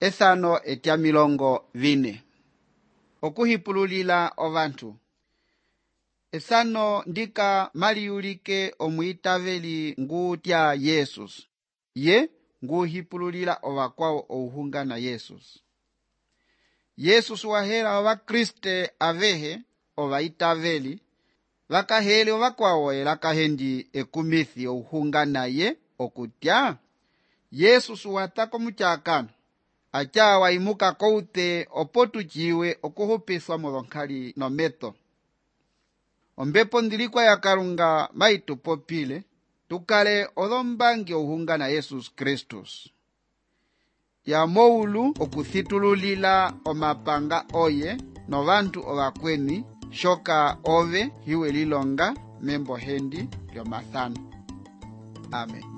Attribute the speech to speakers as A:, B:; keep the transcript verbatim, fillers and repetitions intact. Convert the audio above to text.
A: Ethano etya milongo vine. Okuhipululila ovantu. Ethano ndika maliyulike omwitaveli ngutya Jesus. Ye nguhipululila ovakwawo ouhunga na Jesus. Jesus wahela ova Kriste avehe ova itaveli. Vakahele ovakwawo elakahendi ekumithi ouhunga na ye okutya. Jesus watako muchakano. Acha waimuka koute opotuchiwe okuhupiswa mulonkhali nometo. Ombepo ndilikwa ya Kalunga maitupopile tukale olombangi ouhunga na Jesus Kristus. Ya moulu okuthitululila omapanga oye no vantu ovakweni shoka ove hiwe lilonga membo hendi lyomathano. Amen.